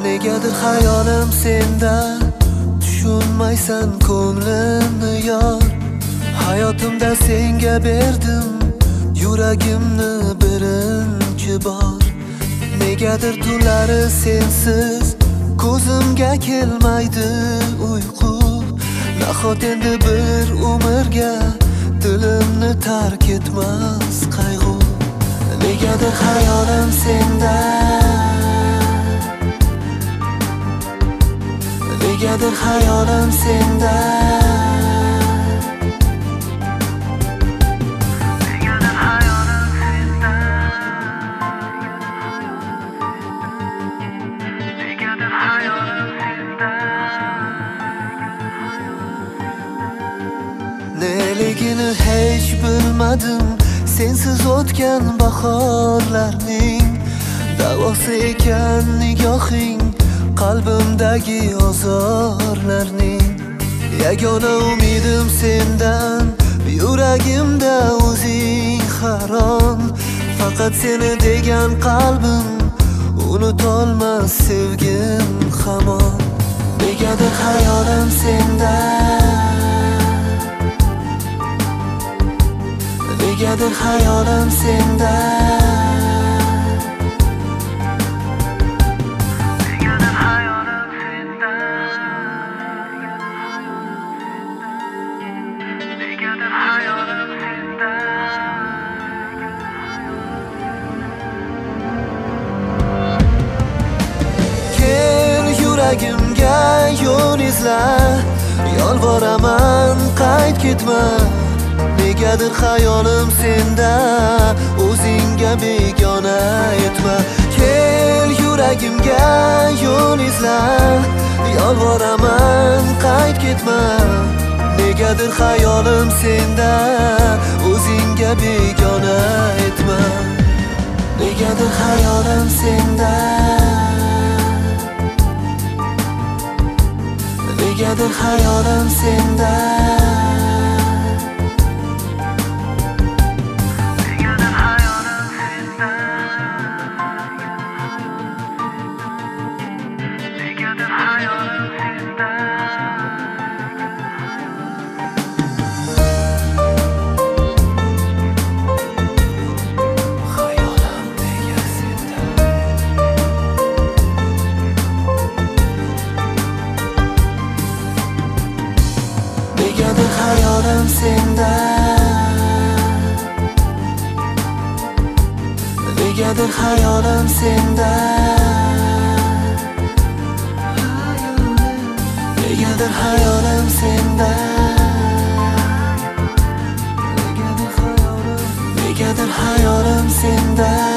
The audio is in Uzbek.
Negadir hayolim senda, tushunmaysan ko'nglimni yor. Hayotimda senga berdim yuragimni birinchi bor. Negadir tunlari sensiz ko'zimga kelmaydi uyqu. Nahot endi bir umrga dilimni tark etmas qayg'u. Negadir hayolim senda, negadir hayolim senda. Neligini hech bilmadim sensiz o'tgan bahorlarning. Davosi ekan nigohing qalbimdagi ozorlarning. Yagona umidim sendan, yuragimda o'zing harom. Faqat seni degan qalbim unutolmas sevgim hamon. Negadir hayolim senda, negadir hayolim senda. Kel yuragimga yo'l izla, yolvoraman qayt ketma. Negadir hayolim senda, o'zingga begona etma. Kel yuragimga yo'l izla, yolvoraman qayt ketma. Negadir hayolim senda, o'zingga begona etma. Negadir hayolim senda, negadir hayolim senda. Negadir hayolim senda, negadir hayolim senda. Negadir hayolim senda, negadir hayolim senda.